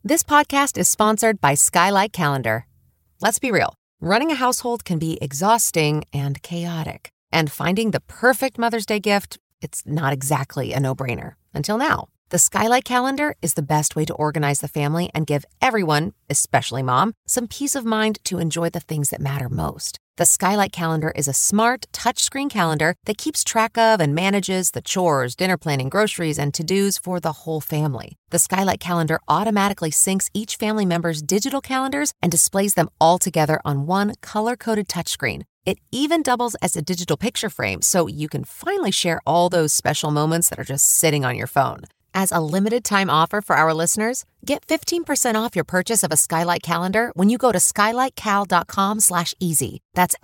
This podcast is sponsored by Skylight Calendar. Let's be real. Running a household can be exhausting and chaotic. And finding the perfect Mother's Day gift, it's not exactly a no-brainer. Until now. The Skylight Calendar is the best way to organize the family and give everyone, especially mom, some peace of mind to enjoy the things that matter most. The Skylight Calendar is a smart, touchscreen calendar that keeps track of and manages the chores, dinner planning, groceries, and to-dos for the whole family. The Skylight Calendar automatically syncs each family member's digital calendars and displays them all together on one color-coded touchscreen. It even doubles as a digital picture frame, so you can finally share all those special moments that are just sitting on your phone. As a limited-time offer for our listeners, get 15% off your purchase of a Skylight Calendar when you go to skylightcal.com/easy. That's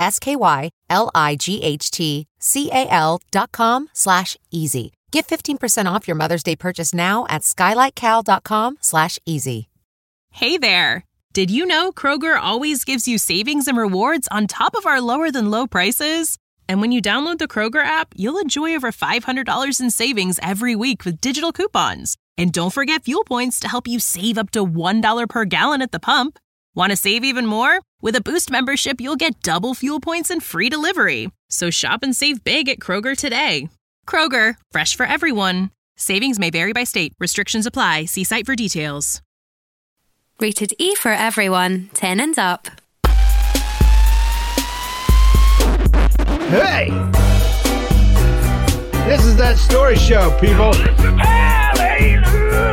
SKYLIGHTCAL.com/easy. Get 15% off your Mother's Day purchase now at skylightcal.com/easy. Hey there! Did you know Kroger always gives you savings and rewards on top of our lower-than-low prices? And when you download the Kroger app, you'll enjoy over $500 in savings every week with digital coupons. And don't forget fuel points to help you save up to $1 per gallon at the pump. Want to save even more? With a Boost membership, you'll get double fuel points and free delivery. So shop and save big at Kroger today. Kroger, fresh for everyone. Savings may vary by state. Restrictions apply. See site for details. Rated E for everyone, 10 and up. Hey! This is That Story Show, people. Hallelujah!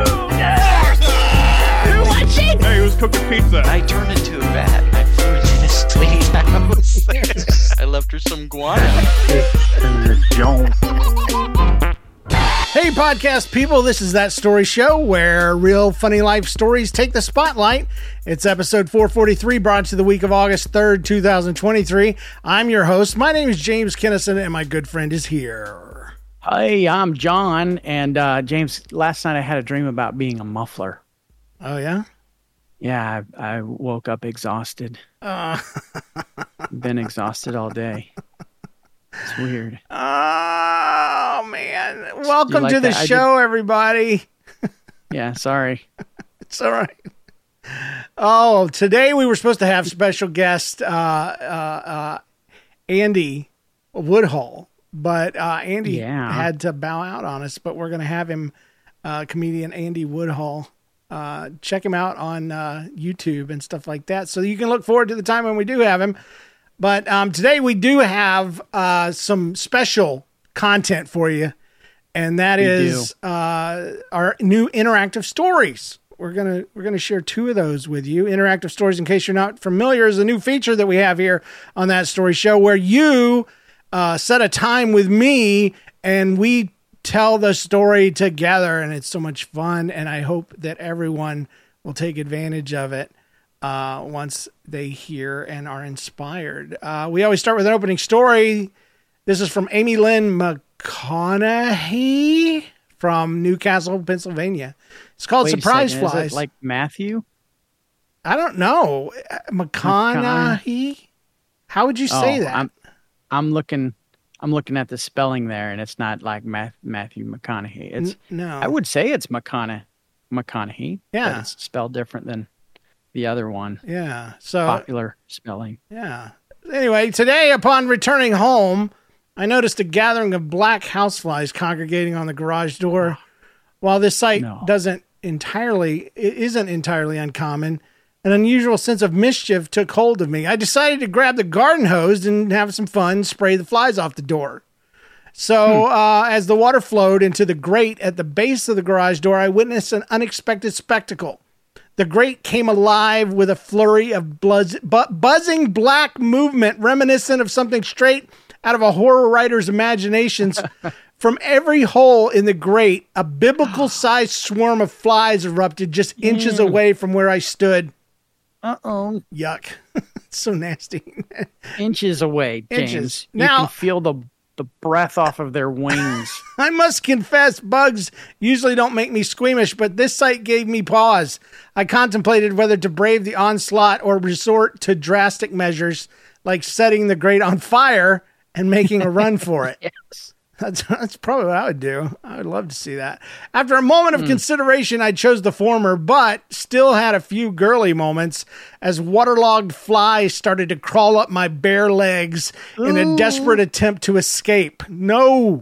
You're watching? Hey, who's cooking pizza? I turned into a bat. I flew in a sleep. I left her some guano. Hey, podcast people, this is That Story Show, where real funny life stories take the spotlight. It's episode 443, brought to the week of August 3rd, 2023. I'm your host. My name is James Kinnison, and my good friend is here. Hey, I'm John, and James, last night I had a dream about being a muffler. Oh, yeah? Yeah, I woke up exhausted. Been exhausted all day. It's weird. Oh, man. Welcome to the show, everybody. Yeah, sorry. It's all right. Oh, today we were supposed to have special guest Andy Woodhull, but Andy had to bow out on us, but we're going to have him, comedian Andy Woodhull. Check him out on YouTube and stuff like that, so you can look forward to the time when we do have him. But today we do have some special content for you, and that is our new interactive stories. We're gonna share two of those with you. Interactive stories, in case you're not familiar, is a new feature that we have here on That Story Show, where you set a time with me and we tell the story together, and it's so much fun. And I hope that everyone will take advantage of it once they hear and are inspired. We always start with an opening story. This is from Amy Lynn McConaughey from Newcastle, Pennsylvania. It's called Surprise Flies. Is it like Matthew? I don't know. McConaughey? How would you say that? I'm looking at the spelling there, and it's not like Matthew McConaughey. It's no. I would say it's McConaughey. Yeah, but it's spelled different than the other one. Yeah, so popular spelling. Yeah. Anyway, today upon returning home, I noticed a gathering of black houseflies congregating on the garage door. While this sight isn't entirely uncommon, an unusual sense of mischief took hold of me. I decided to grab the garden hose and have some fun, spray the flies off the door. So as the water flowed into the grate at the base of the garage door, I witnessed an unexpected spectacle. The grate came alive with a flurry of buzzing black movement reminiscent of something straight out of a horror writer's imaginations. From every hole in the grate, a biblical-sized swarm of flies erupted just inches away from where I stood. Uh-oh. Yuck. It's so nasty. Inches away, James. Inches. You can feel the breath off of their wings. I must confess, bugs usually don't make me squeamish, but this sight gave me pause. I contemplated whether to brave the onslaught or resort to drastic measures like setting the grate on fire and making a run for it. Yes. That's probably what I would do. I would love to see that. After a moment of consideration, I chose the former, but still had a few girly moments as waterlogged flies started to crawl up my bare legs in a desperate attempt to escape. No,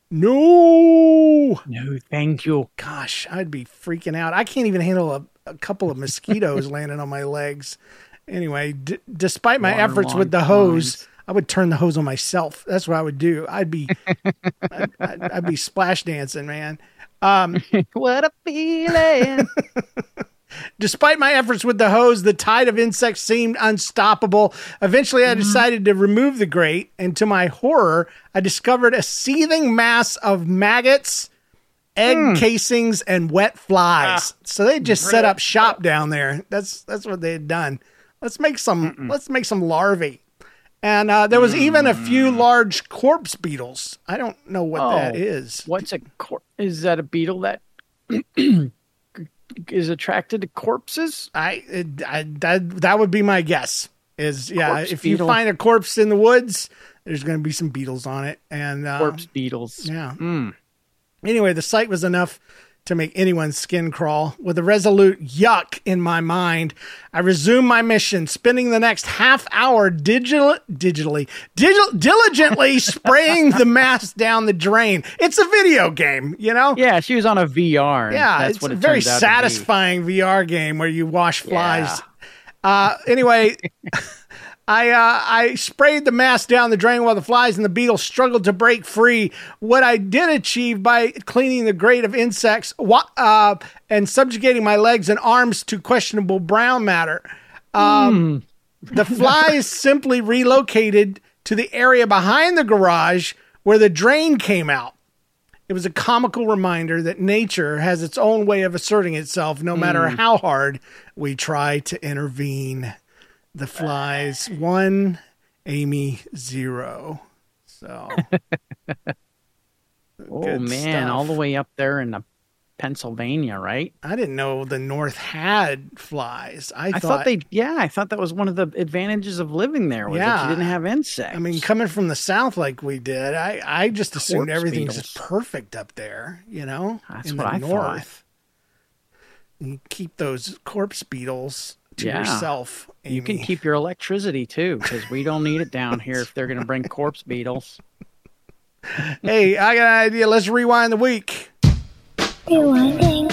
thank you. Gosh, I'd be freaking out. I can't even handle a couple of mosquitoes landing on my legs. Anyway, despite my efforts with the hose, I would turn the hose on myself. That's what I would do. I'd be splash dancing, man. What a feeling. Despite my efforts with the hose, the tide of insects seemed unstoppable. Eventually, I decided to remove the grate, and to my horror, I discovered a seething mass of maggots, egg casings, and wet flies. So they just set up shop down there. That's what they had done. Let's make some larvae. And there was even a few large corpse beetles. I don't know what that is. What's a is that a beetle that is attracted to corpses? That would be my guess. Corpse if beetle. you find a corpse in the woods, there's going to be some beetles on it. And corpse beetles. Yeah. Anyway, the sight was enough to make anyone's skin crawl. With a resolute yuck in my mind, I resumed my mission, spending the next half hour diligently spraying the mass down the drain. It's a video game, you know? Yeah, she was on a VR. Yeah, that's it's what a it very turns out satisfying VR game where you wash flies. Anyway, I sprayed the mass down the drain while the flies and the beetles struggled to break free. What I did achieve by cleaning the grate of insects and subjugating my legs and arms to questionable brown matter. The flies simply relocated to the area behind the garage where the drain came out. It was a comical reminder that nature has its own way of asserting itself, no matter how hard we try to intervene. The flies 1, Amy 0. So, oh man, all the way up there in Pennsylvania, right? I didn't know the North had flies. I thought I thought that was one of the advantages of living there. Was that you didn't have insects. I mean, coming from the South like we did, I just assumed everything's just perfect up there. You know, that's in what the I North. thought. You keep those corpse beetles to yourself. Amy. You can keep your electricity too, because we don't need it down here if they're going to bring corpse beetles. Hey, I got an idea. Let's rewind the week. Rewinding.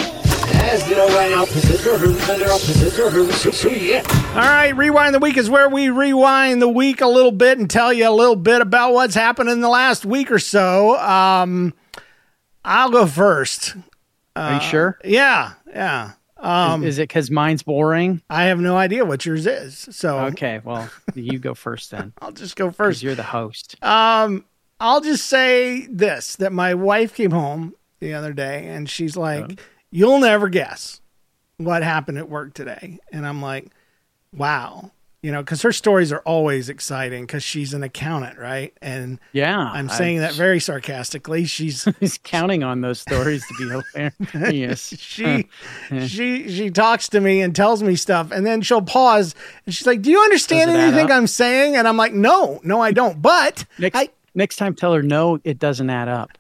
All right, Rewind the Week is where we rewind the week a little bit and tell you a little bit about what's happened in the last week or so. I'll go first. Are you sure? Yeah. Is it because mine's boring? I have no idea what yours is. So okay, well, you go first then. I'll just go first. You're the host. I'll just say this, that my wife came home the other day and she's like, you'll never guess what happened at work today. And I'm like, wow. You know, because her stories are always exciting because she's an accountant, right? And I'm saying that very sarcastically. She's counting on those stories to be hilarious. she talks to me and tells me stuff, and then she'll pause and she's like, "Do you understand anything I'm saying?" And I'm like, "No, I don't." But next time, tell her no, it doesn't add up.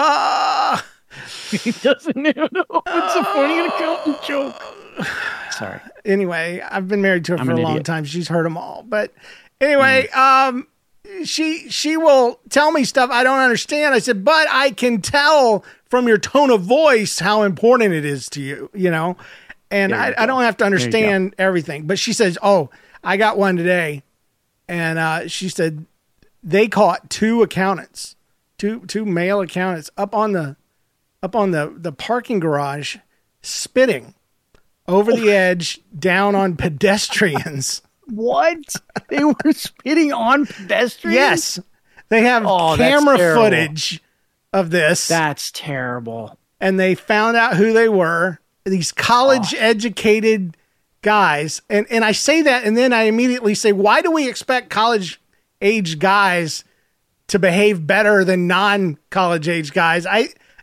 It doesn't add up. It's a funny accountant joke. Sorry. Anyway, I've been married to her for a long time. She's heard them all. But anyway, she will tell me stuff I don't understand. I said, but I can tell from your tone of voice how important it is to you, you know? And I don't have to understand everything. But she says, oh, I got one today. And she said they caught two accountants, two male accountants up on the parking garage spitting over the edge down on pedestrians. What? They were spitting on pedestrians? Yes. They have camera footage of this. That's terrible. And they found out who they were. These college-educated guys. And I say that, and then I immediately say, why do we expect college-age guys to behave better than non-college-age guys?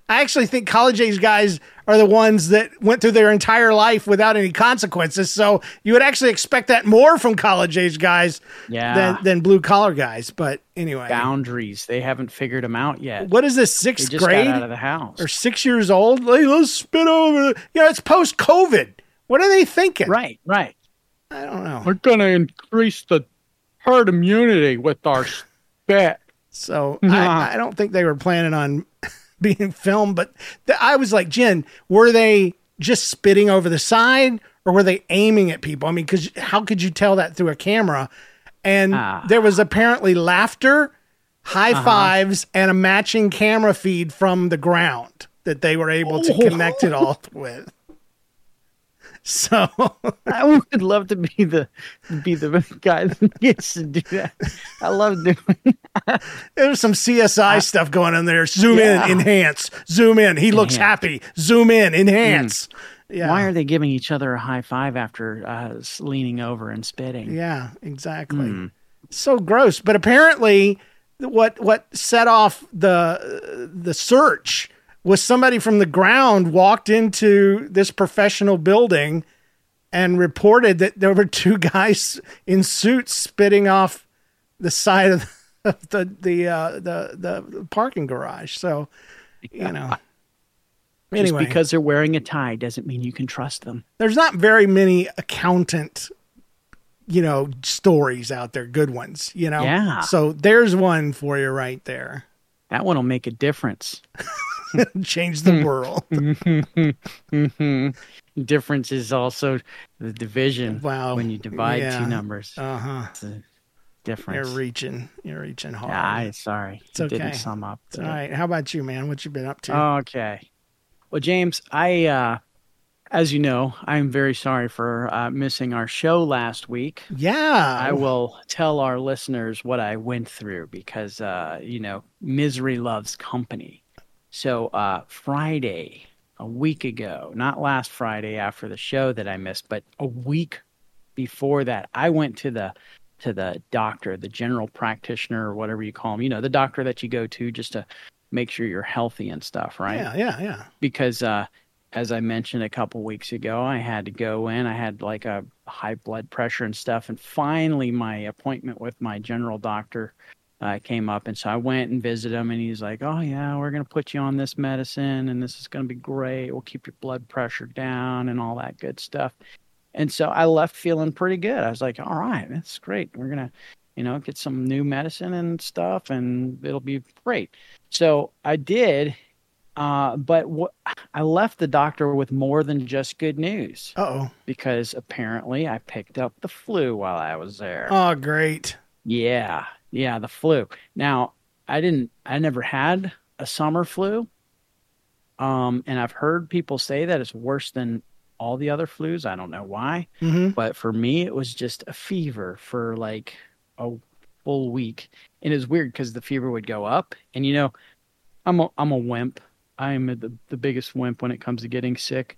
I actually think college age guys are the ones that went through their entire life without any consequences. So you would actually expect that more from college age guys than blue collar guys. But anyway, boundaries. They haven't figured them out yet. What is this, sixth they just grade? Got out of the house. Or 6 years old? Hey, let's spit over. It's post COVID. What are they thinking? Right. I don't know. We're going to increase the herd immunity with our spit. So I don't think they were planning on being filmed, but I was like, Jen, were they just spitting over the side or were they aiming at people? I mean, because how could you tell that through a camera? And there was apparently laughter, high fives, and a matching camera feed from the ground that they were able to connect it all with. So I would love to be the guy that gets to do that. I love doing that. There's some CSI stuff going on there. Zoom in, enhance. Zoom in. He looks happy. Zoom in, enhance. Yeah. Why are they giving each other a high five after leaning over and spitting? Yeah, exactly. So gross. But apparently, what set off the search was somebody from the ground walked into this professional building and reported that there were two guys in suits spitting off the side of the parking garage. So, Anyway. Just because they're wearing a tie doesn't mean you can trust them. There's not very many accountant, stories out there, good ones, Yeah. So there's one for you right there. That one will make a difference. Change the world. Difference is also the division. Wow. When you divide two numbers. It's a difference. You're reaching hard. Yeah, sorry. It's okay. Didn't sum up. It's all right. How about you, man? What you been up to? Okay. Well, James, as you know, I'm very sorry for missing our show last week. Yeah. I will tell our listeners what I went through because, misery loves company. So Friday, a week ago, not last Friday after the show that I missed, but a week before that, I went to the doctor, the general practitioner, or whatever you call him, the doctor that you go to just to make sure you're healthy and stuff, right? Yeah. Because as I mentioned a couple weeks ago, I had to go in. I had like a high blood pressure and stuff. And finally, my appointment with my general doctor came up. And so I went and visited him. And he's like, oh, yeah, we're going to put you on this medicine. And this is going to be great. We'll keep your blood pressure down and all that good stuff. And so I left feeling pretty good. I was like, all right, that's great. We're going to, get some new medicine and stuff. And it'll be great. So I did. But I left the doctor with more than just good news. Uh-oh. Because apparently I picked up the flu while I was there. Oh, great. Yeah, the flu. Now, I never had a summer flu. And I've heard people say that it's worse than all the other flus. I don't know why. Mm-hmm. But for me, it was just a fever for like a full week. And it was weird because the fever would go up. And, I'm a wimp. I am the biggest wimp when it comes to getting sick.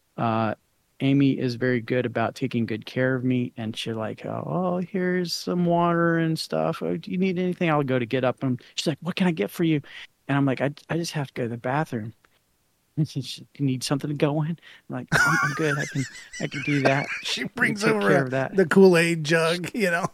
Amy is very good about taking good care of me, and she's like, oh, here's some water and stuff. Oh, do you need anything? I'll go to get up. And she's like, what can I get for you? And I'm like, I just have to go to the bathroom. And she's, you need something to go in? I'm like, I'm good. I can do that. She brings over the Kool-Aid jug, Yeah,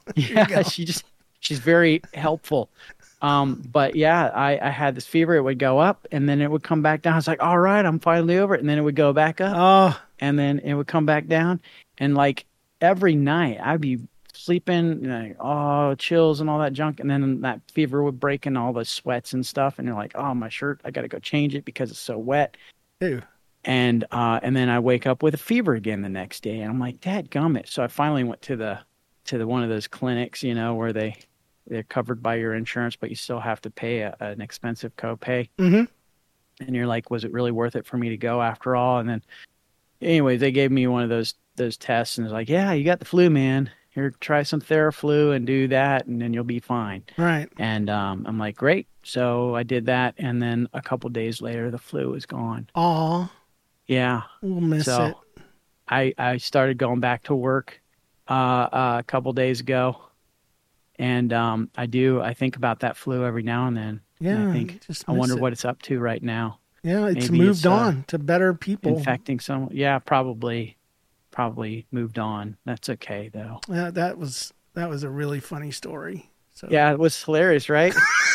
she's very helpful. But yeah, I had this fever. It would go up and then it would come back down. I was like, all right, I'm finally over it. And then it would go back up. Oh. And then it would come back down. And like every night I'd be sleeping, chills and all that junk. And then that fever would break and all the sweats and stuff. And you're like, oh, my shirt, I got to go change it because it's so wet. Ew. And then I wake up with a fever again the next day. And I'm like, dadgummit. So I finally went to the one of those clinics, where they're covered by your insurance, but you still have to pay an expensive copay. Mm-hmm. And you're like, was it really worth it for me to go after all? And then anyway, they gave me one of those tests and it's like, yeah, you got the flu, man. Here, try some Theraflu and do that, and then you'll be fine. Right. And I'm like, great. So I did that. And then a couple days later, the flu was gone. Aw. Yeah. We'll miss it. I started going back to work a couple days ago. And I think about that flu every now and then. Yeah. And I wonder what it's up to right now. Yeah, it's moved on to better people. Infecting someone. Yeah, probably moved on. That's okay though. Yeah, that was a really funny story. So yeah, it was hilarious, right?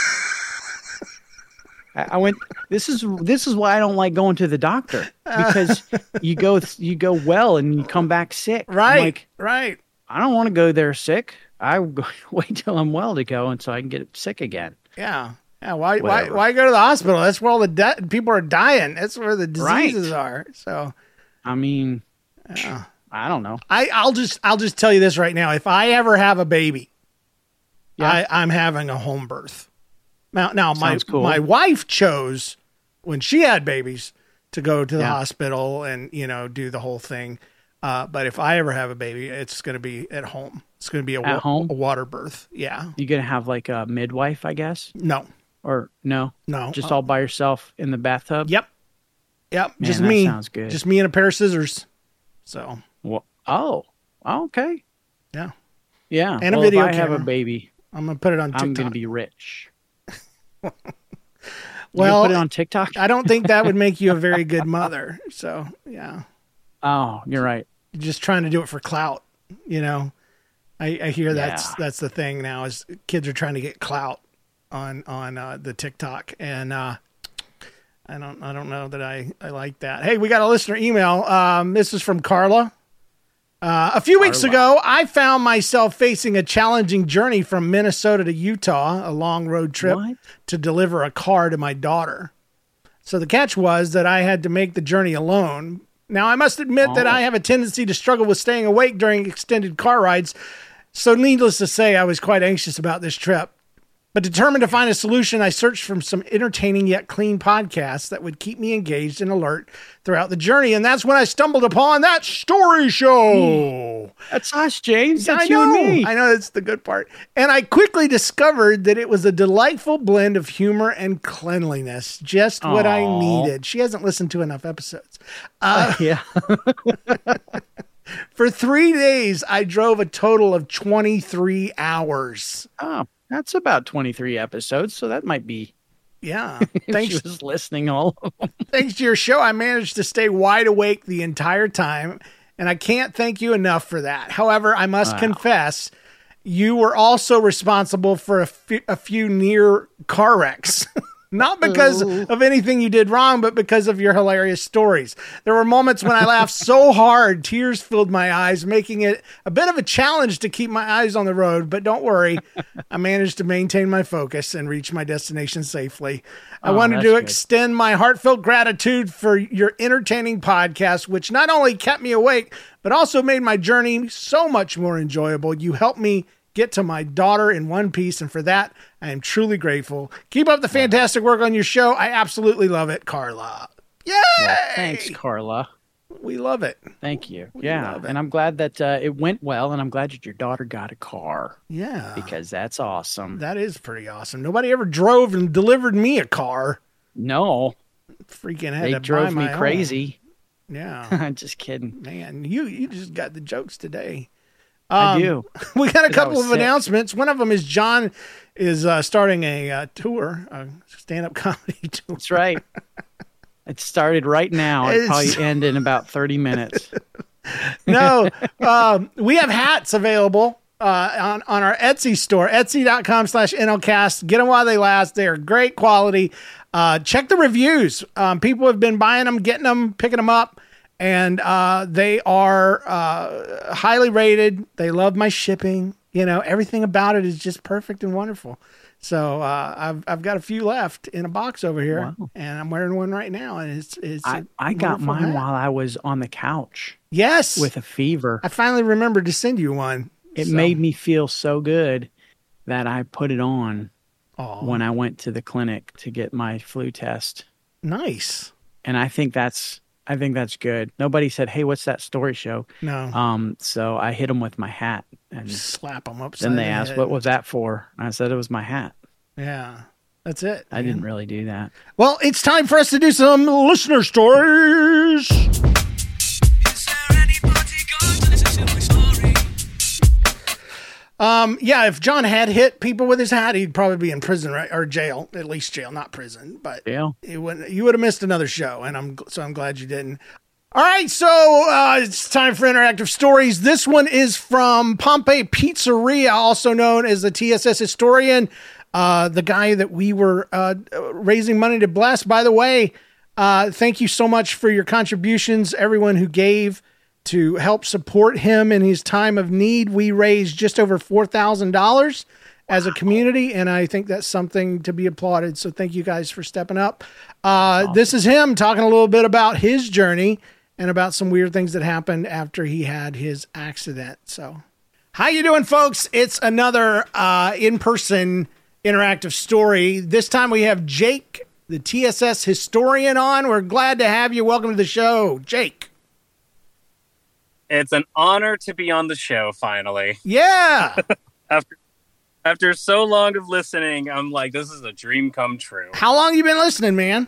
I went. This is why I don't like going to the doctor, because you go well and you come back sick. Right, right. I don't want to go there sick. I wait till I'm well to go, and so I can get sick again. Yeah. Why go to the hospital? That's where all the people are dying. That's where the diseases are. So, I mean, I don't know. I'll just tell you this right now. If I ever have a baby, I'm having a home birth. Now my wife chose, when she had babies, to go to the hospital and do the whole thing. But if I ever have a baby, it's going to be at home. It's going to be a water birth. Yeah. You going to have like a midwife, I guess? No. Or no? No. Just all by yourself in the bathtub? Yep. Man, just me. Sounds good. Just me and a pair of scissors. So. Well, okay. Yeah. Yeah. And a video camera. If I have a baby, I'm going to put it on TikTok. I'm going to be rich. Well, put it on TikTok? I don't think that would make you a very good mother. So, yeah. Oh, you're right. You're just trying to do it for clout, I hear that's the thing now, is kids are trying to get clout on the TikTok, and I don't know that I like that. Hey, we got a listener email. This is from Carla. A few weeks ago, I found myself facing a challenging journey from Minnesota to Utah, a long road trip to deliver a car to my daughter. So the catch was that I had to make the journey alone. Now, I must admit that I have a tendency to struggle with staying awake during extended car rides. So needless to say, I was quite anxious about this trip. But determined to find a solution, I searched for some entertaining yet clean podcasts that would keep me engaged and alert throughout the journey. And that's when I stumbled upon That Story Show. That's us, James. That's you and me. I know, that's the good part. And I quickly discovered that it was a delightful blend of humor and cleanliness. Just what I needed. She hasn't listened to enough episodes. Yeah. For 3 days, I drove a total of 23 hours. Oh, that's about 23 episodes, so that might be. Yeah. Thanks. She was listening all of them. Thanks to your show, I managed to stay wide awake the entire time, and I can't thank you enough for that. However, I must confess, you were also responsible for a few near car wrecks. Not because of anything you did wrong, but because of your hilarious stories. There were moments when I laughed so hard, tears filled my eyes, making it a bit of a challenge to keep my eyes on the road. But don't worry, I managed to maintain my focus and reach my destination safely. I wanted to extend my heartfelt gratitude for your entertaining podcast, which not only kept me awake, but also made my journey so much more enjoyable. You helped me get to my daughter in one piece, and for that, I am truly grateful. Keep up the fantastic work on your show. I absolutely love it, Carla. Yay! Well, thanks, Carla. We love it. Thank you. And I'm glad that it went well, and I'm glad that your daughter got a car. Yeah. Because that's awesome. That is pretty awesome. Nobody ever drove and delivered me a car. No. Freaking had they to drove buy me my crazy. Own. Yeah. I'm just kidding. Man, you just got the jokes today. I do. We got a couple of announcements. One of them is John is starting a tour, a stand-up comedy tour. That's right. It started right now. It'll probably end in about 30 minutes. No, we have hats available on our Etsy store, etsy.com/NLcast. Get them while they last. They are great quality. Check the reviews. People have been buying them, getting them, picking them up. And they are highly rated. They love my shipping. Everything about it is just perfect and wonderful. So I've got a few left in a box over here, and I'm wearing one right now. And I got mine while I was on the couch. Yes, with a fever. I finally remembered to send you one. It made me feel so good that I put it on when I went to the clinic to get my flu test. Nice. And I think that's good. Nobody said, "Hey, what's that story show?" No. So I hit them with my hat and slap them upside. Then they asked, "What was that for?" I said, "It was my hat." Yeah, that's it. I didn't really do that. Well, it's time for us to do some listener stories. Yeah, if John had hit people with his hat, he'd probably be in prison, right? Or jail, at least jail, not prison. But jail. You would have missed another show, and I'm glad you didn't. All right, so it's time for interactive stories. This one is from Pompeii Pizzeria, also known as the TSS historian, the guy that we were raising money to bless. By the way, thank you so much for your contributions, everyone who gave to help support him in his time of need. We raised just over $4,000 as a community, and I think that's something to be applauded. So thank you guys for stepping up. This is him talking a little bit about his journey and about some weird things that happened after he had his accident. So how you doing, folks? It's another in-person interactive story. This time we have Jake, the TSS historian, on. We're glad to have you. Welcome to the show, Jake. It's an honor to be on the show, finally. Yeah. After so long of listening, I'm like, this is a dream come true. How long you been listening, man?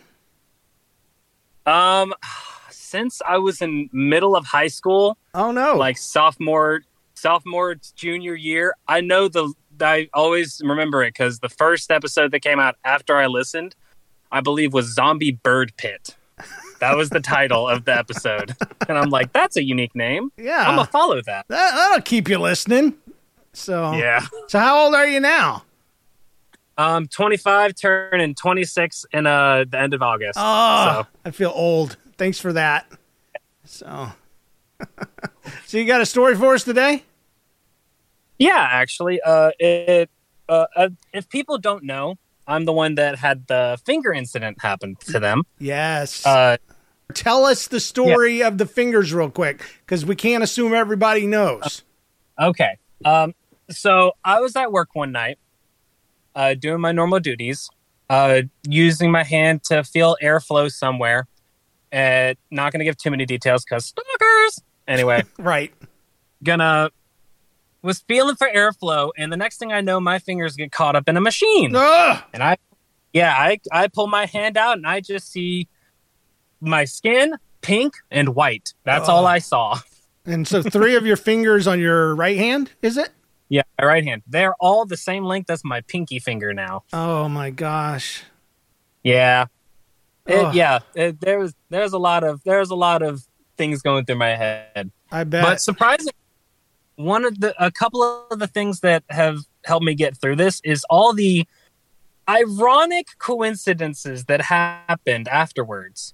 Since I was in middle of high school. Oh no! Like sophomore, junior year. I always remember it because the first episode that came out after I listened, I believe, was Zombie Bird Pit. That was the title of the episode, and I'm like, that's a unique name. Yeah, I'm gonna follow that. That'll keep you listening. So yeah. So how old are you now? 25, turning 26 in the end of August. Oh, so. I feel old. Thanks for that. So you got a story for us today? Yeah, actually. If people don't know, I'm the one that had the finger incident happen to them. Yes. Tell us the story of the fingers real quick, because we can't assume everybody knows. Okay. So I was at work one night, doing my normal duties, using my hand to feel airflow somewhere. Not going to give too many details because stalkers. Anyway. Right. Was feeling for airflow, and the next thing I know, my fingers get caught up in a machine. Ugh! And I pull my hand out, and I just see my skin, pink and white. That's all I saw. And so 3 of your fingers on your right hand, is it? Yeah, my right hand. They're all the same length as my pinky finger now. Oh my gosh. Yeah. There's a lot of things going through my head. I bet. But surprisingly, a couple of the things that have helped me get through this is all the ironic coincidences that happened afterwards.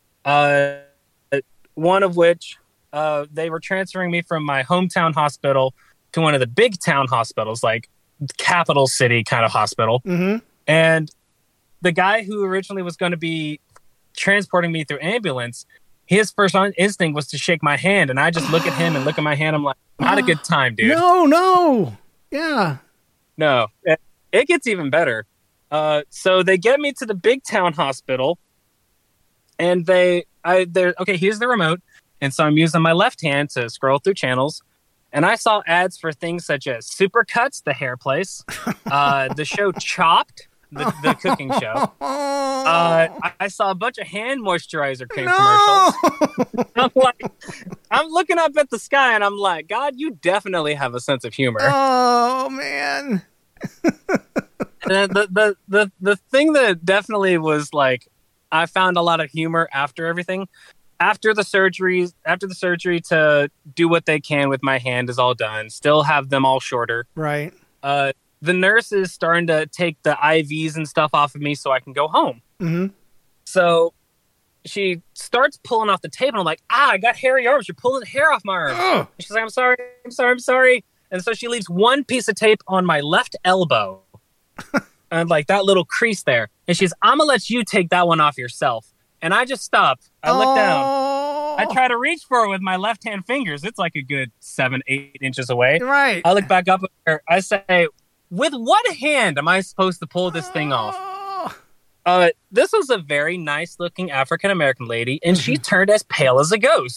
One of which, they were transferring me from my hometown hospital to one of the big town hospitals, like capital city kind of hospital. Mm-hmm. And the guy who originally was going to be transporting me through ambulance, his first instinct was to shake my hand. And I just look at him and look at my hand. I'm like, not a good time, dude. No. Yeah. No, it gets even better. So they get me to the big town hospital, and they're okay, here's the remote. And so I'm using my left hand to scroll through channels. And I saw ads for things such as Supercuts, the hair place, the show Chopped, the cooking show. I saw a bunch of hand moisturizer cream commercials. I'm looking up at the sky and I'm like, God, you definitely have a sense of humor. Oh man. And the thing that definitely was like, I found a lot of humor after everything. After the surgery to do what they can with my hand is all done, still have them all shorter. Right. The nurse is starting to take the IVs and stuff off of me so I can go home. Mm-hmm. So she starts pulling off the tape, and I'm like, I got hairy arms. You're pulling hair off my arms. And she's like, I'm sorry. And so she leaves one piece of tape on my left elbow. And like that little crease there. And she's, I'm going to let you take that one off yourself. And I just stop. I look down. I try to reach for it with my left-hand fingers. It's like a good 7-8 inches away. Right. I look back up at her. I say, with what hand am I supposed to pull this thing off? This was a very nice-looking African-American lady, and she turned as pale as a ghost.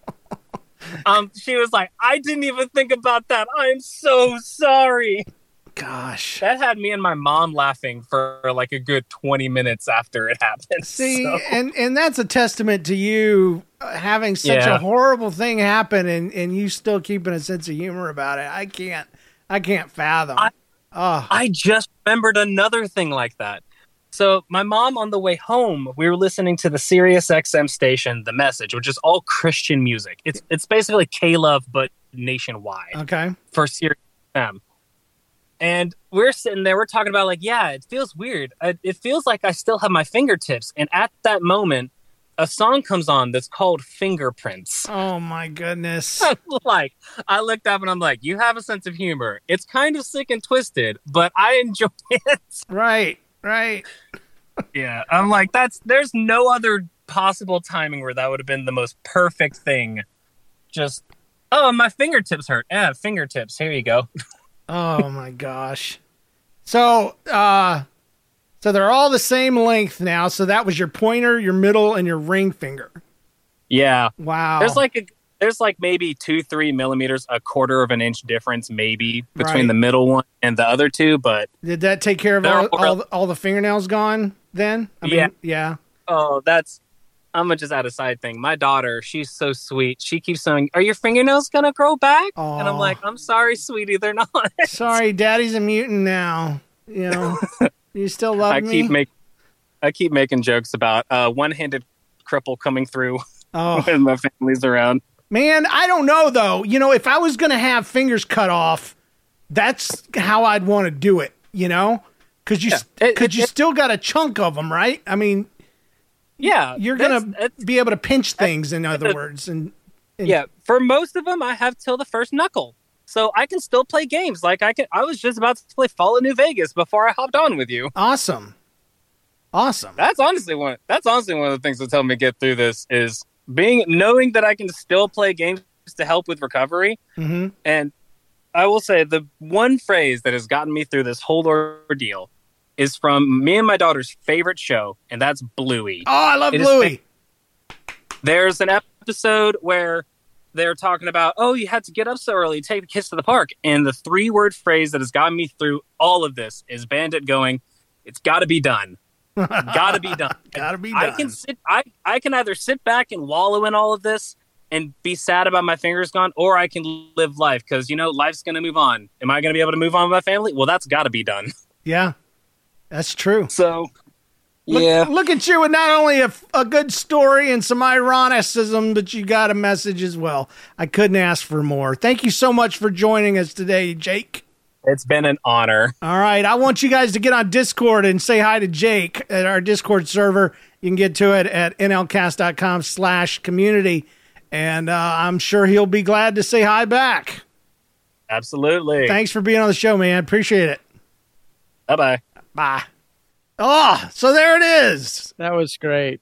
She was like, I didn't even think about that. I'm so sorry. Gosh. That had me and my mom laughing for like a good 20 minutes after it happened. See, so. and that's a testament to you having such a horrible thing happen and you still keeping a sense of humor about it. I can't fathom. I just remembered another thing like that. So my mom, on the way home, we were listening to the Sirius XM station, The Message, which is all Christian music. It's basically K-Love, but nationwide. Okay. For Sirius XM. And we're sitting there, we're talking about like, yeah, it feels weird. It feels like I still have my fingertips. And at that moment, a song comes on that's called Fingerprints. Oh my goodness. I looked up and I'm like, you have a sense of humor. It's kind of sick and twisted, but I enjoy it. Right. Yeah. I'm like, there's no other possible timing where that would have been the most perfect thing. Just, oh, my fingertips hurt. Yeah, fingertips. Here you go. Oh my gosh. So they're all the same length now. So that was your pointer, your middle, and your ring finger. Yeah. Wow. There's like maybe 2-3 millimeters, a quarter of an inch difference maybe between the middle one and the other two. But did that take care of all the fingernails gone then? I mean, yeah. Oh, I'm gonna just add a side thing. My daughter, she's so sweet. She keeps saying, "Are your fingernails gonna grow back?" Aww. And I'm like, "I'm sorry, sweetie, they're not." Sorry, Daddy's a mutant now. You know, you still love me. I keep making jokes about one-handed cripple coming through when my family's around. Man, I don't know though. You know, if I was gonna have fingers cut off, that's how I'd want to do it. You know, because you still got a chunk of them, right? I mean. Yeah, you're gonna be able to pinch things. In other words, and yeah, for most of them, I have till the first knuckle, so I can still play games. Like I was just about to play Fallout New Vegas before I hopped on with you. Awesome. That's honestly one of the things that's helped me get through this is knowing that I can still play games to help with recovery. Mm-hmm. And I will say the one phrase that has gotten me through this whole ordeal is from me and my daughter's favorite show, and that's Bluey. Oh, I love Bluey. There's an episode where they're talking about, oh, you had to get up so early, take the kids to the park. And the 3-word phrase that has gotten me through all of this is Bandit going, it's got to be done. Got to be done. Got to be done. I can either sit back and wallow in all of this and be sad about my fingers gone, or I can live life because, life's going to move on. Am I going to be able to move on with my family? Well, that's got to be done. Yeah. That's true. So, look at you with not only a good story and some ironicism, but you got a message as well. I couldn't ask for more. Thank you so much for joining us today, Jake. It's been an honor. All right. I want you guys to get on Discord and say hi to Jake at our Discord server. You can get to it at nlcast.com/community. And I'm sure he'll be glad to say hi back. Absolutely. Thanks for being on the show, man. Appreciate it. Bye-bye. Bye. Oh, so there it is. That was great.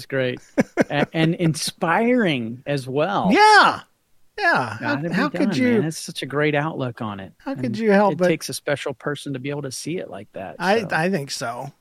and inspiring as well. Yeah. How could you? Man. That's such a great outlook on it. How could you help? It takes a special person to be able to see it like that. So. I think so.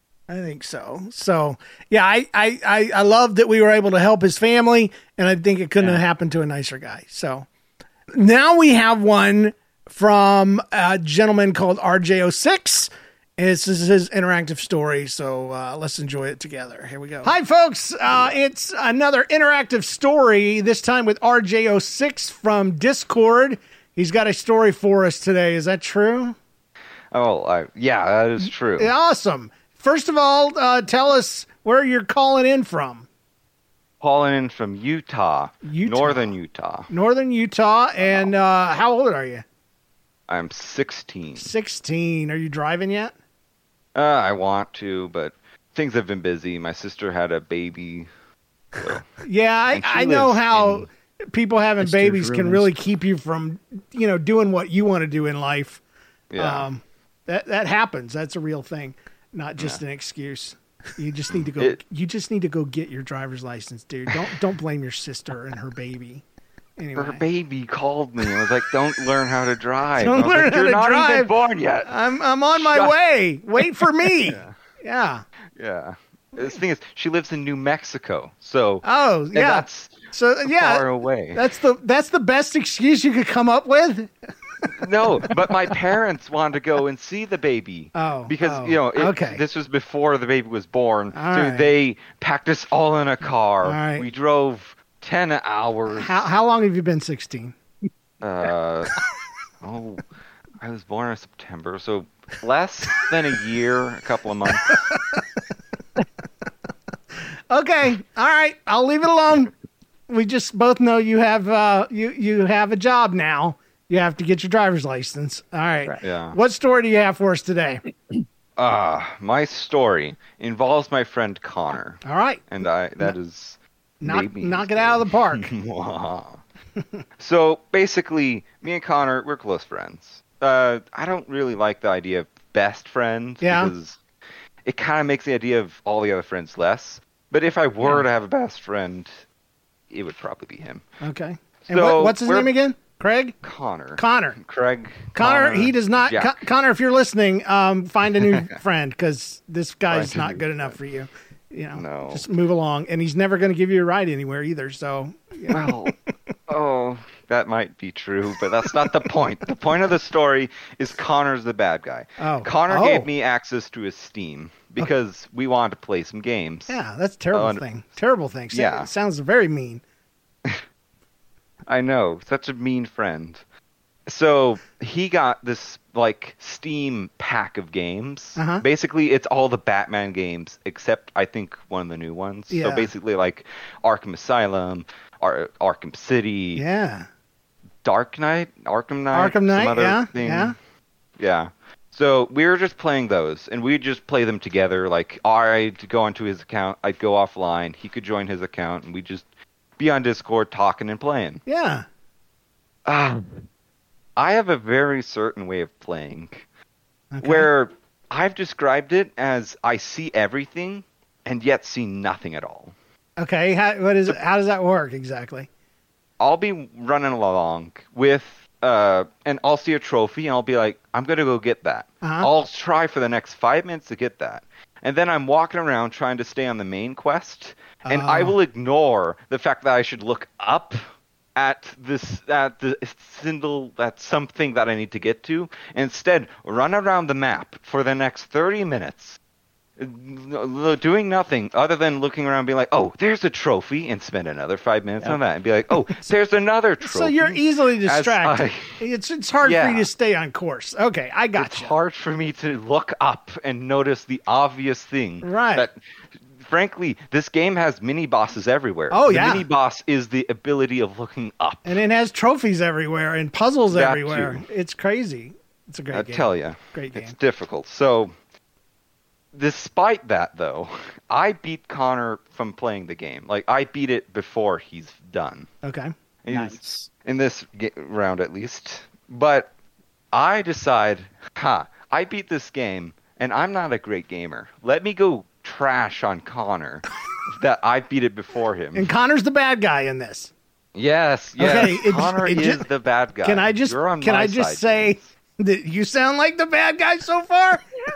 So yeah, I love that we were able to help his family, and I think it couldn't have happened to a nicer guy. So now we have one from a gentleman called RJ06. This is his interactive story, so let's enjoy it together. Here we go. Hi, folks. It's another interactive story, this time with RJ06 from Discord. He's got a story for us today. Is that true? Oh, yeah, that is true. Awesome. First of all, tell us where you're calling in from. Calling in from Utah. Northern Utah. Northern Utah. And how old are you? I'm 16. 16. Are you driving yet? I want to, but things have been busy. My sister had a baby. So. Yeah, I know how people having babies can really keep you from, doing what you want to do in life. Yeah. That happens. That's a real thing, not just an excuse. You just need to go. You just need to go get your driver's license, dude. Don't blame your sister and her baby. Anyway. Her baby called me. I was like, "Don't learn how to drive." Don't learn how to drive. You're not even born yet. I'm on my way. Wait for me. Yeah. The thing is, she lives in New Mexico, so that's far away. That's the best excuse you could come up with. No, but my parents wanted to go and see the baby. Because this was before the baby was born. They packed us all in a car. We drove 10 hours. How long have you been 16? I was born in September, so less than a year, a couple of months. Okay, all right, I'll leave it alone. We just both know you have you have a job now. You have to get your driver's license. All right. Yeah. What story do you have for us today? My story involves my friend Connor. All right. And that is knock it out of the park. So basically, me and Connor, we're close friends. I don't really like the idea of best friend because it kind of makes the idea of all the other friends less. But if I were to have a best friend, it would probably be him. Okay. And what's his name again? Craig? Connor. Craig. Connor, he does not. Connor, if you're listening, find a new friend because this guy's not good enough for you. No. Just move along. And he's never going to give you a ride anywhere either. So, Well, that might be true, but that's not the point. The point of the story is Connor's the bad guy. Connor gave me access to his Steam because we wanted to play some games. Yeah, that's a terrible thing. Terrible thing. It sounds very mean. I know, such a mean friend. So he got this Steam pack of games. Basically, it's all the Batman games except I think one of the new ones. Yeah. So basically, Arkham Asylum, Arkham City. Yeah. Arkham Knight. Some other thing. Yeah. So we were just playing those, and we'd just play them together. I'd go onto his account, I'd go offline, he could join his account, and we'd just be on Discord talking and playing. Yeah. I have a very certain way of playing where I've described it as I see everything and yet see nothing at all. Okay, how does that work exactly? I'll be running along with and I'll see a trophy and I'll be like, I'm going to go get that. I'll try for the next 5 minutes to get that. And then I'm walking around trying to stay on the main quest, and I will ignore the fact that I should look up at the symbol, that's something that I need to get to, and instead run around the map for the next 30 minutes, doing nothing other than looking around and being like, oh, there's a trophy, and spend another 5 minutes on that, and be like, oh, there's another trophy. So you're easily distracted. It's hard for you to stay on course. Okay, I got you. It's hard for me to look up and notice the obvious thing. Right. That, frankly, this game has mini-bosses everywhere. Oh, the mini-boss is the ability of looking up. And it has trophies everywhere and puzzles everywhere. It's crazy. It's a great game. I tell you. Great game. It's difficult. So, despite that, though, I beat Connor from playing the game. I beat it before he's done. Okay. Nice. In this round, at least. But I decide, I beat this game, and I'm not a great gamer. Let me go trash on Connor that I beat it before him. And Connor's the bad guy in this. Yes. Okay, Connor is the bad guy. Can I just say that you sound like the bad guy so far?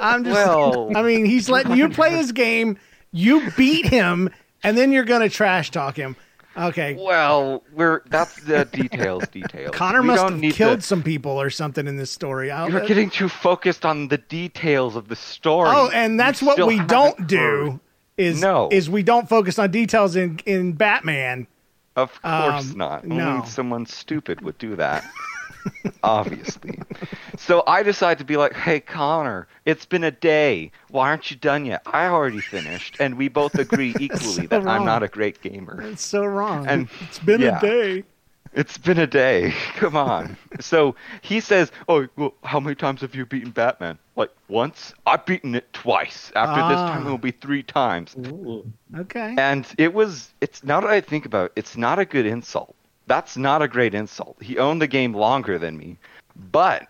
He's letting you play his game. You beat him, and then you're going to trash talk him. Okay. Well, that's the details. Connor must have killed some people or something in this story. You're getting too focused on the details of the story. Oh, and that's what we don't do is we don't focus on details in Batman. Of course not. Only someone stupid would do that. Obviously. So I decide to be like, hey, Connor, it's been a day. Why aren't you done yet? I already finished. And we both agree equally that I'm not a great gamer. It's so wrong. And it's been a day. It's been a day. Come on. So he says, oh, well, how many times have you beaten Batman? Once? I've beaten it twice. After this time, it will be 3 times. Ooh. Okay. And it's now that I think about it, it's not a good insult. That's not a great insult. He owned the game longer than me. But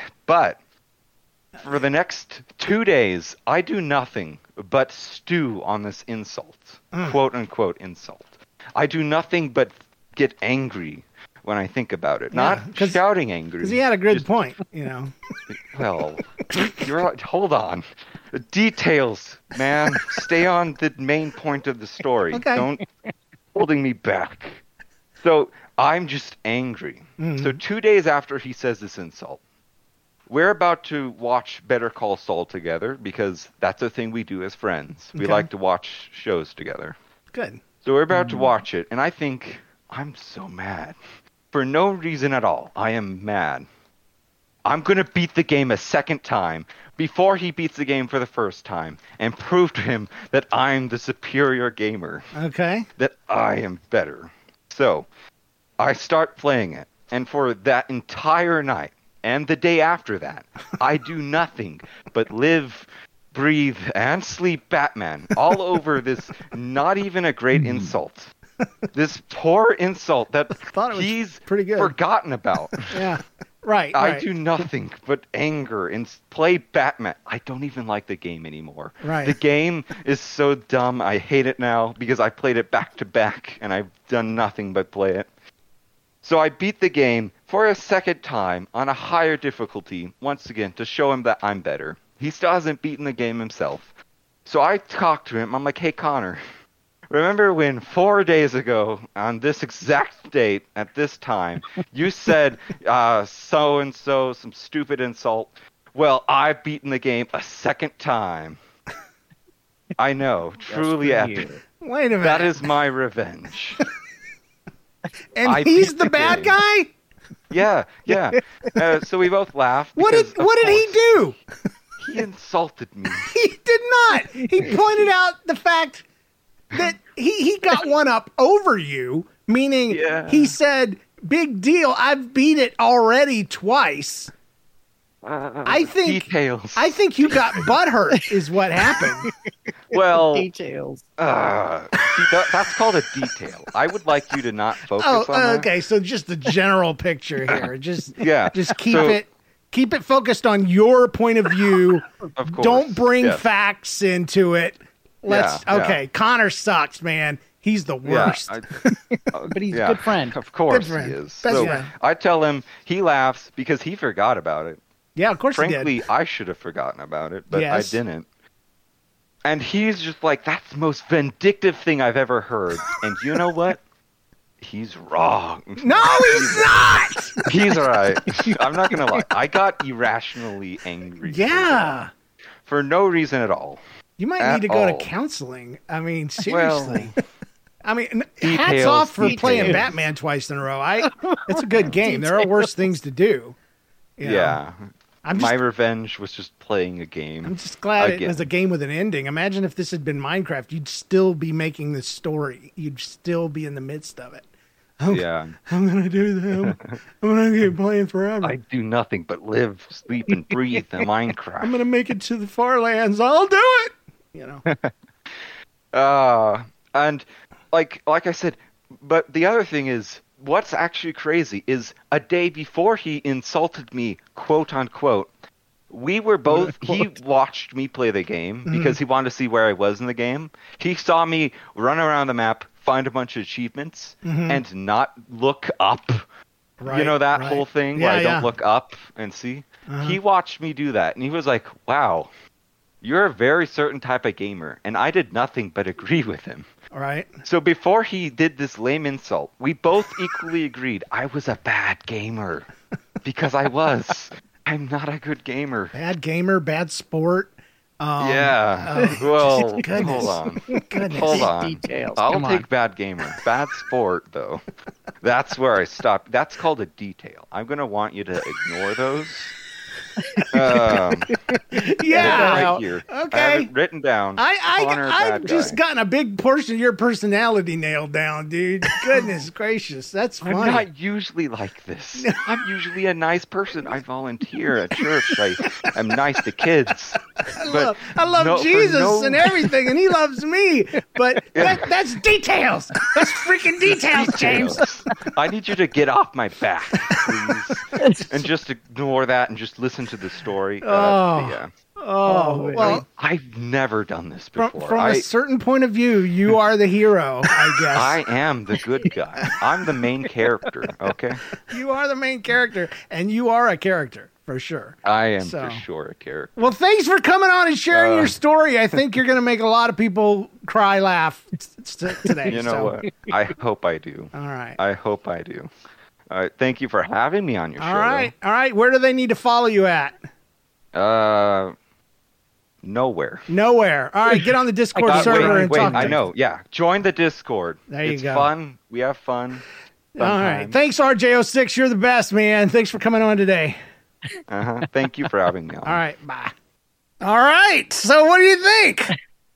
for the next 2 days, I do nothing but stew on this insult. Quote unquote insult. I do nothing but get angry when I think about it. Not shouting angry. Because he had a good point, Well, hold on. Details, man. Stay on the main point of the story. Okay. Don't holding me back. So I'm just angry. So 2 days after he says this insult, we're about to watch Better Call Saul together because that's a thing we do as friends. We like to watch shows together. Good. So we're about to watch it, and I think, I'm so mad. For no reason at all, I am mad. I'm going to beat the game a second time before he beats the game for the first time and prove to him that I'm the superior gamer. Okay. That I am better. So I start playing it, and for that entire night and the day after that, I do nothing but live, breathe, and sleep Batman all over this not even a great insult. This poor insult that he's pretty good. Forgotten about. Yeah, right. I do nothing but anger and play Batman. I don't even like the game anymore. Right. The game is so dumb. I hate it now because I played it back to back and I've done nothing but play it. So I beat the game for a second time on a higher difficulty, once again, to show him that I'm better. He still hasn't beaten the game himself. So I talked to him. I'm like, hey, Connor, remember when 4 days ago, on this exact date, at this time, you said so-and-so, some stupid insult? Well, I've beaten the game a second time. I know, truly epic. Wait a minute. That is my revenge. And he's the bad guy? Yeah. So we both laughed. What did he do? He insulted me. He did not. He pointed out the fact that he got one up over you, meaning he said, big deal, I've beat it already twice. I think you got butthurt is what happened. Well, details. That's called a detail. I would like you to not focus on that. Okay, so just the general picture here. Just keep it focused on your point of view. Of course. Don't bring facts into it. Connor sucks, man. He's the worst. But he's a good friend. Of course he is. Best friend. I tell him, he laughs because he forgot about it. Yeah, of course Frankly, he did. I should have forgotten about it, but I didn't. And he's just like, that's the most vindictive thing I've ever heard. And you know what? He's wrong. No, he's not! He's right. I'm not going to lie. I got irrationally angry. Yeah. For no reason at all. You might need to go to counseling. I mean, seriously. Hats off for playing Batman twice in a row. It's a good game. There are worse things to do. You know? Yeah. My revenge was just playing a game. I'm just glad it was a game with an ending. Imagine if this had been Minecraft. You'd still be making this story. You'd still be in the midst of it. I'm going to do that. I'm going to keep playing forever. I do nothing but live, sleep, and breathe in Minecraft. I'm going to make it to the far lands. I'll do it. You know. And like I said, but the other thing is, what's actually crazy is a day before he insulted me, quote unquote, we were both, he watched me play the game because he wanted to see where I was in the game. He saw me run around the map, find a bunch of achievements, and not look up. Right, you know that whole thing where I don't look up and see? He watched me do that, and he was like, wow, you're a very certain type of gamer. And I did nothing but agree with him. All right. So before he did this lame insult, we both equally agreed I was a bad gamer. Because I was. I'm not a good gamer. Bad gamer, bad sport. Well, hold on. Hold on. Details. I'll take bad gamer. Bad sport, though. That's where I stopped. That's called a detail. I'm going to want you to ignore those. Right here. Okay. I have it written down. I've just gotten a big portion of your personality nailed down, dude. Goodness gracious, that's funny. I'm not usually like this. I'm usually a nice person. I volunteer at church. I'm nice to kids. I love Jesus and everything, and he loves me. But that's details. That's freaking details, James. I need you to get off my back, please, and just ignore that and just listen to the story. Well, I've never done this before. From a certain point of view, you are the hero, I guess. I am the good guy. I'm the main character, okay? You are the main character, and you are a character, for sure. I am for sure a character. Well, thanks for coming on and sharing your story. I think you're going to make a lot of people cry, laugh today. You know what? I hope I do. All right. I hope I do. All right. Thank you for having me on your show. All right. Where do they need to follow you at? Nowhere. All right. Get on the Discord server and talk to I know. Yeah. Join the Discord. There you go. It's fun. We have fun. All right. Thanks, RJ06. You're the best, man. Thanks for coming on today. Thank you for having me on. All right. Bye. All right. So what do you think?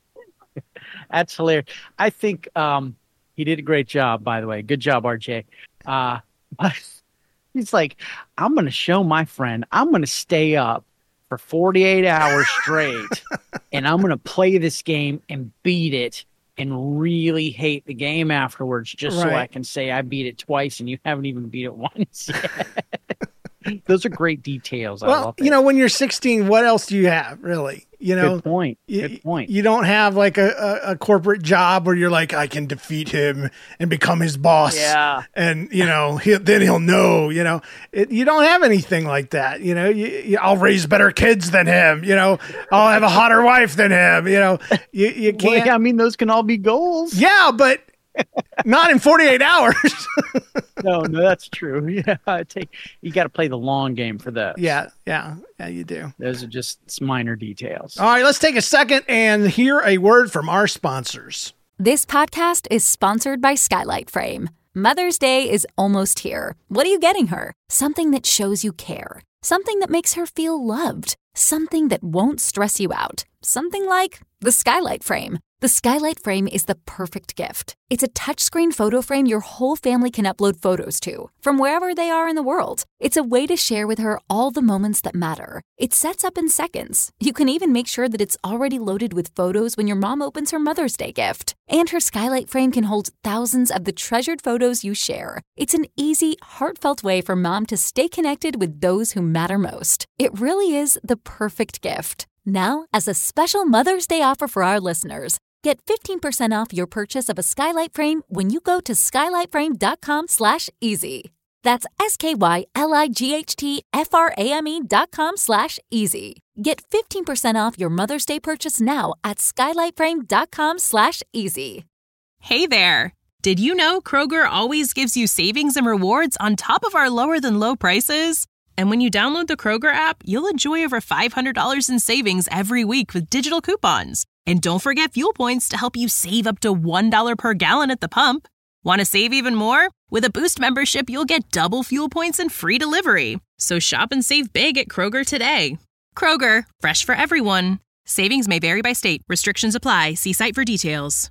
That's hilarious. I think he did a great job, by the way. Good job, RJ. But he's like, I'm going to show my friend. I'm going to stay up for 48 hours straight, and I'm going to play this game and beat it and really hate the game afterwards just so I can say I beat it twice and you haven't even beat it once yet. Those are great details. Well, when you're 16, what else do you have, really? Good point. Good point. You don't have like a corporate job where you're like, I can defeat him and become his boss. Yeah. And, then he'll know, you don't have anything like that. I'll raise better kids than him. I'll have a hotter wife than him. You can't. Well, I mean, those can all be goals. Yeah, but not in 48 hours. No, that's true. Yeah, you got to play the long game for those. Yeah, you do. Those are just minor details. All right, let's take a second and hear a word from our sponsors. This podcast is sponsored by Skylight Frame. Mother's Day is almost here. What are you getting her? Something that shows you care. Something that makes her feel loved. Something that won't stress you out. Something like the Skylight Frame. The Skylight Frame is the perfect gift. It's a touchscreen photo frame your whole family can upload photos to, from wherever they are in the world. It's a way to share with her all the moments that matter. It sets up in seconds. You can even make sure that it's already loaded with photos when your mom opens her Mother's Day gift. And her Skylight Frame can hold thousands of the treasured photos you share. It's an easy, heartfelt way for mom to stay connected with those who matter most. It really is the perfect gift. Now, as a special Mother's Day offer for our listeners, get 15% off your purchase of a Skylight Frame when you go to skylightframe.com/easy. That's SKYLIGHTFRAME.com/easy. Get 15% off your Mother's Day purchase now at skylightframe.com/easy. Hey there. Did you know Kroger always gives you savings and rewards on top of our lower than low prices? And when you download the Kroger app, you'll enjoy over $500 in savings every week with digital coupons. And don't forget fuel points to help you save up to $1 per gallon at the pump. Want to save even more? With a Boost membership, you'll get double fuel points and free delivery. So shop and save big at Kroger today. Kroger, fresh for everyone. Savings may vary by state. Restrictions apply. See site for details.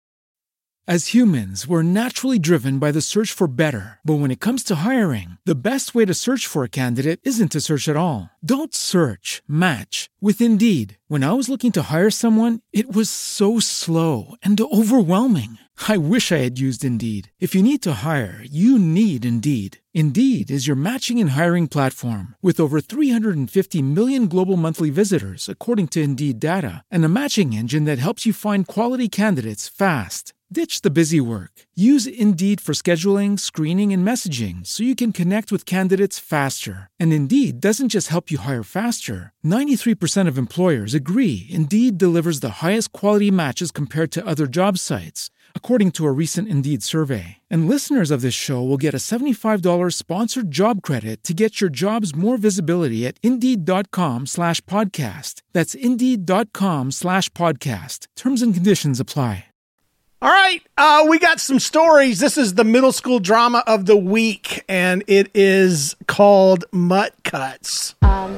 As humans, we're naturally driven by the search for better. But when it comes to hiring, the best way to search for a candidate isn't to search at all. Don't search, match with Indeed. When I was looking to hire someone, it was so slow and overwhelming. I wish I had used Indeed. If you need to hire, you need Indeed. Indeed is your matching and hiring platform with over 350 million global monthly visitors, according to Indeed data, and a matching engine that helps you find quality candidates fast. Ditch the busy work. Use Indeed for scheduling, screening, and messaging so you can connect with candidates faster. And Indeed doesn't just help you hire faster. 93% of employers agree Indeed delivers the highest quality matches compared to other job sites, according to a recent Indeed survey. And listeners of this show will get a $75 sponsored job credit to get your jobs more visibility at Indeed.com/podcast. That's Indeed.com/podcast. Terms and conditions apply. All right, we got some stories. This is the middle school drama of the week, and it is called Mutt Cuts. Dang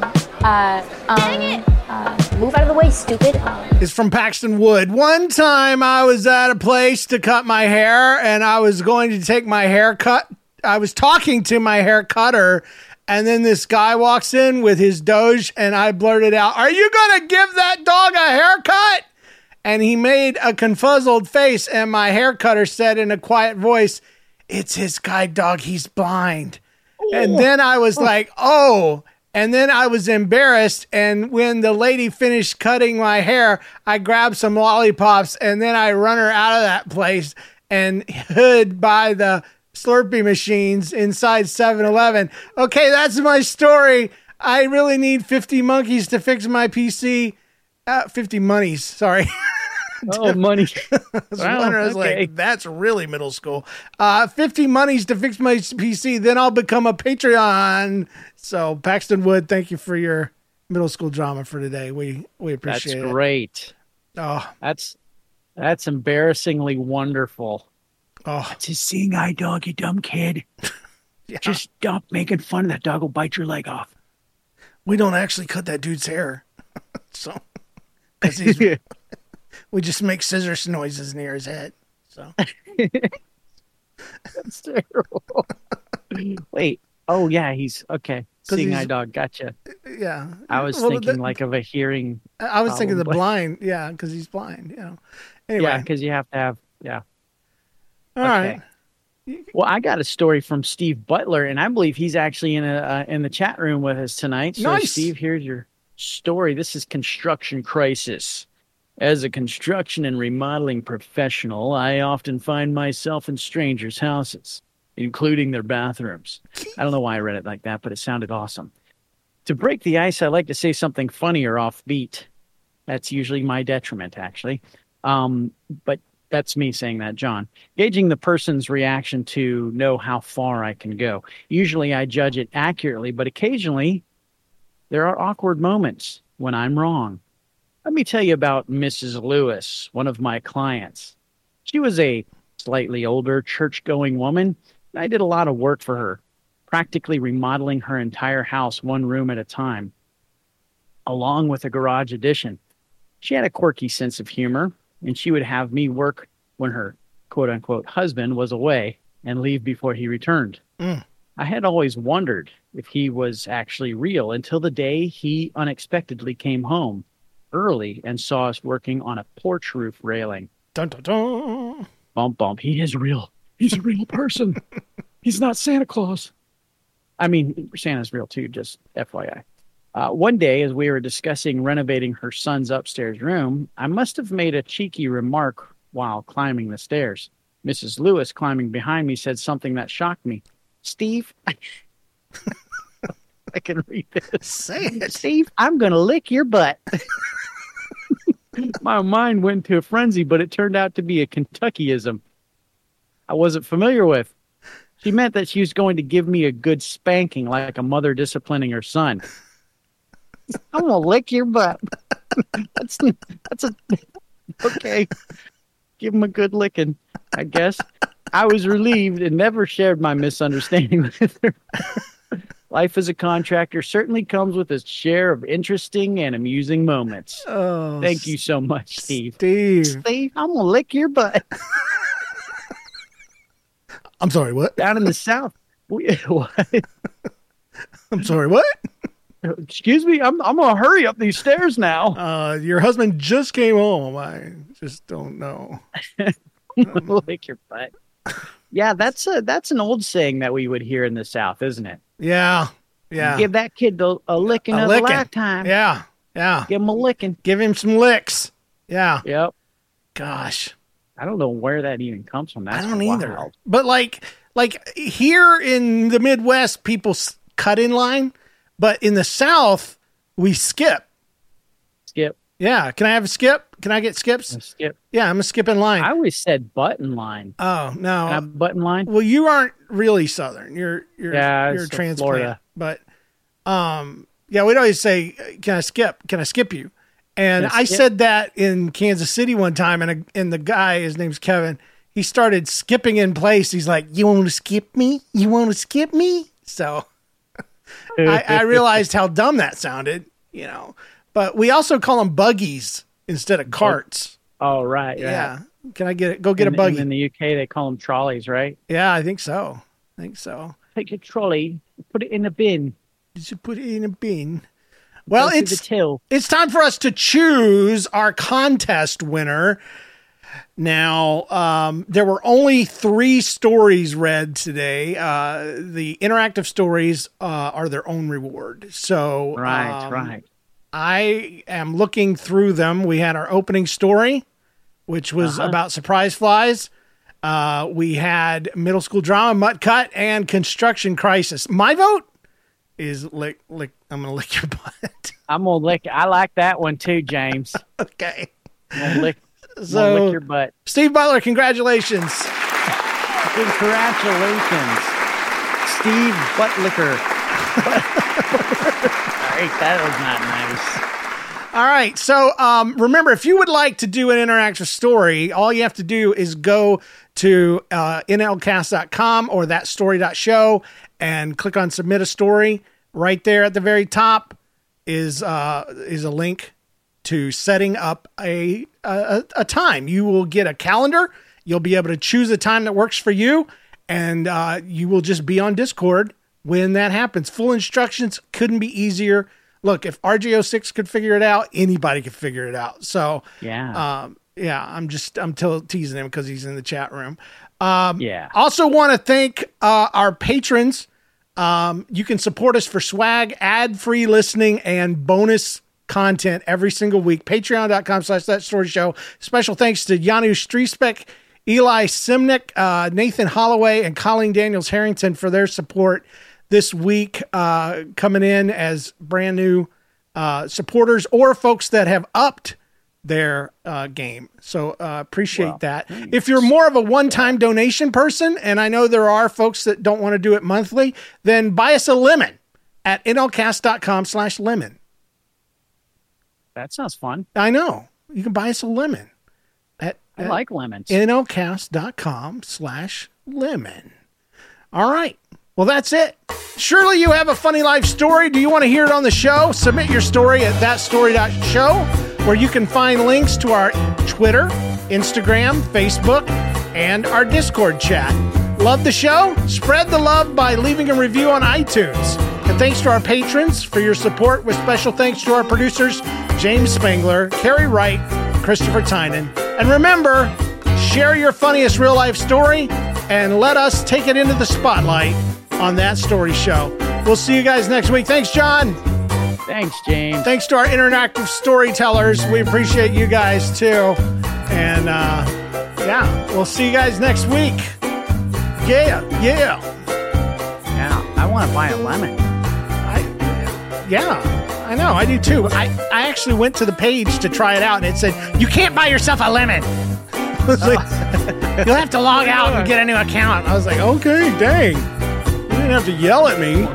it! Move out of the way, stupid. It's from Paxton Wood. One time I was at a place to cut my hair, and I was going to take my haircut. I was talking to my hair cutter, and then this guy walks in with his Doge, and I blurted out, "Are you going to give that dog a haircut?" And he made a confuzzled face, and my hair cutter said in a quiet voice, "It's his guide dog. He's blind." And then I was like, "Oh." And then I was embarrassed. And when the lady finished cutting my hair, I grabbed some lollipops and then I run her out of that place and hid by the Slurpee machines inside 7-Eleven. Okay, that's my story. I really need 50 monkeys to fix my PC. 50 monies, sorry. Oh, money. I was like, that's really middle school. 50 monies to fix my PC, then I'll become a Patreon. So, Paxton Wood, thank you for your middle school drama for today. We appreciate it. That's great. Oh, that's embarrassingly wonderful. Oh, that's his seeing eye dog, you dumb kid. Yeah. Just stop making fun of that dog. Will bite your leg off. We don't actually cut that dude's hair, so because we just make scissors noises near his head. So that's terrible. Wait. Oh yeah, he's okay. Seeing eye dog. Gotcha. Yeah. I was thinking like of a hearing. I was thinking the blind. Yeah, because he's blind. You know. Anyway. Yeah, because you have to have. Yeah. All right. Well, I got a story from Steve Butler, and I believe he's actually in the chat room with us tonight. So, nice. Steve, here's your story. This is Construction Crisis. As a construction and remodeling professional, I often find myself in strangers' houses, including their bathrooms. I don't know why I read it like that, but it sounded awesome. To break the ice, I like to say something funny or offbeat. That's usually my detriment, actually. But that's me saying that, John. Gauging the person's reaction to know how far I can go. Usually I judge it accurately, but occasionally there are awkward moments when I'm wrong. Let me tell you about Mrs. Lewis, one of my clients. She was a slightly older church-going woman, and I did a lot of work for her, practically remodeling her entire house one room at a time, along with a garage addition. She had a quirky sense of humor, and she would have me work when her quote-unquote husband was away and leave before he returned. I had always wondered if he was actually real until the day he unexpectedly came home early and saw us working on a porch roof railing. Dun, dun, dun. Bump, bump. He is real. He's a real person. He's not Santa Claus. I mean, Santa's real too, just FYI. One day, as we were discussing renovating her son's upstairs room, I must have made a cheeky remark while climbing the stairs. Mrs. Lewis, climbing behind me, said something that shocked me. Steve, I can read this. Say it. Steve, I'm going to lick your butt. My mind went to a frenzy, but it turned out to be a Kentuckyism I wasn't familiar with. She meant that she was going to give me a good spanking, like a mother disciplining her son. I'm going to lick your butt. That's okay. Give him a good licking, I guess. I was relieved and never shared my misunderstanding with her. Life as a contractor certainly comes with a share of interesting and amusing moments. Oh, thank you so much, Steve. Steve, I'm going to lick your butt. I'm sorry, what? Down in the South. What? I'm sorry, what? Excuse me, I'm going to hurry up these stairs now. Your husband just came home. I just don't know. Lick your butt. Yeah, that's an old saying that we would hear in the South, isn't it? Yeah. Give that kid a licking of a lifetime. Yeah. Give him a licking. Give him some licks. Yeah. Yep. Gosh. I don't know where that even comes from. That's I don't wild. either. But like here in the Midwest, people cut in line, but in the South, we skip. Skip. Yeah. Can I have a skip? Can I get skips? A skip. Yeah, I'm a skip in line. I always said butt in line. Oh, no. Can I have butt in line? Well, you aren't really Southern. You're a transplant. Florida. But yeah, we'd always say, "Can I skip? Can I skip you?" And I said that in Kansas City one time, and the guy, his name's Kevin, he started skipping in place. He's like, "You want to skip me? You want to skip me?" So I realized how dumb that sounded, you know. But we also call them buggies instead of carts. Oh, right. Yeah. Can I go get a buggy? In the UK, they call them trolleys, right? Yeah, I think so. Take your trolley, put it in a bin. Did you put it in a bin? Well, it's time for us to choose our contest winner. Now, there were only 3 stories read today. The interactive stories are their own reward. So, right. I am looking through them. We had our opening story, which was about surprise flies. We had middle school drama, Mutt Cut, and construction crisis. My vote is lick. I'm going to lick your butt. I'm going to lick. I like that one too, James. Okay. I'm going to lick. So, lick your butt. Steve Butler, congratulations. Congratulations. Steve Buttlicker. All right, that was not nice. All right. So remember, if you would like to do an interactive story, all you have to do is go to nlcast.com or thatstory.show and click on submit a story. Right there at the very top is a link to setting up a time. You will get a calendar. You'll be able to choose a time that works for you, and you will just be on Discord when that happens. Full instructions couldn't be easier. Look, if RJ06 could figure it out, anybody could figure it out. So I'm teasing him because he's in the chat room. Also want to thank our patrons. You can support us for swag, ad-free listening, and bonus content every single week. Patreon.com/thatstoryshow. Special thanks to Janusz Striespek, Eli Simnick, Nathan Holloway, and Colleen Daniels Harrington for their support this week, coming in as brand new supporters or folks that have upped their game. So appreciate that. Thanks. If you're more of a one-time donation person, and I know there are folks that don't want to do it monthly, then buy us a lemon at nlcast.com/lemon. That sounds fun. I know. You can buy us a lemon I like lemons. nlcast.com/lemon. All right. Well, that's it. Surely you have a funny life story. Do you want to hear it on the show? Submit your story at thatstory.show, where you can find links to our Twitter, Instagram, Facebook, and our Discord chat. Love the show? Spread the love by leaving a review on iTunes. And thanks to our patrons for your support, with special thanks to our producers, James Spangler, Carrie Wright, Christopher Tynan. And remember, share your funniest real-life story and let us take it into the spotlight on That Story Show. We'll see you guys next week. Thanks, John. Thanks, James. Thanks to our interactive storytellers. We appreciate you guys, too. And, we'll see you guys next week. Yeah. I want to buy a lemon. I know. I do too. I actually went to the page to try it out, and it said, you can't buy yourself a lemon. I was like, you'll have to log out and get a new account. I was like, okay, dang. You didn't have to yell at me.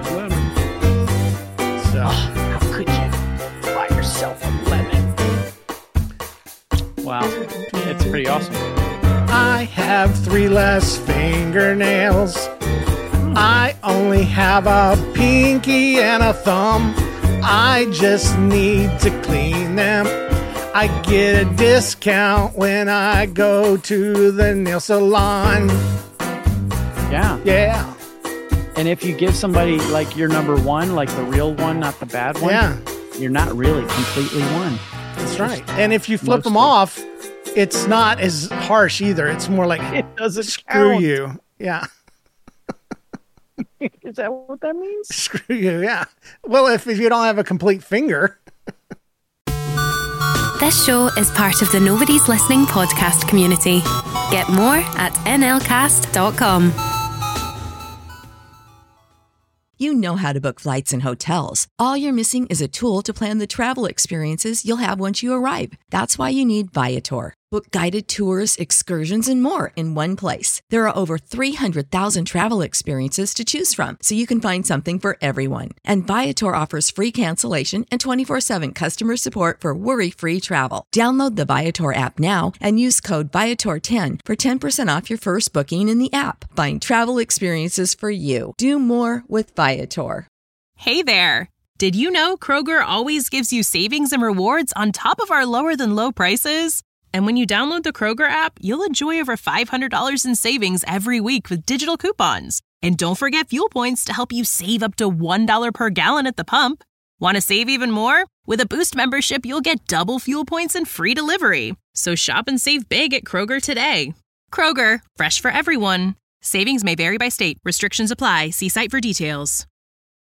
So, how could you buy yourself a lemon? Wow. It's pretty awesome. I have 3 less fingernails. I only have a pinky and a thumb. I just need to clean them. I get a discount when I go to the nail salon. Yeah. And if you give somebody like your number one, like the real one, not the bad one, you're not really completely one. That's right. And if you flip them off, it's not as harsh either. It's more like, it doesn't screw count. You. Yeah. Is that what that means? Screw you, yeah. Well, if you don't have a complete finger. This show is part of the Nobody's Listening podcast community. Get more at nlcast.com. You know how to book flights and hotels. All you're missing is a tool to plan the travel experiences you'll have once you arrive. That's why you need Viator. Book guided tours, excursions, and more in one place. There are over 300,000 travel experiences to choose from, so you can find something for everyone. And Viator offers free cancellation and 24/7 customer support for worry-free travel. Download the Viator app now and use code Viator10 for 10% off your first booking in the app. Find travel experiences for you. Do more with Viator. Hey there. Did you know Kroger always gives you savings and rewards on top of our lower-than-low prices? And when you download the Kroger app, you'll enjoy over $500 in savings every week with digital coupons. And don't forget fuel points to help you save up to $1 per gallon at the pump. Want to save even more? With a Boost membership, you'll get double fuel points and free delivery. So shop and save big at Kroger today. Kroger, fresh for everyone. Savings may vary by state. Restrictions apply. See site for details.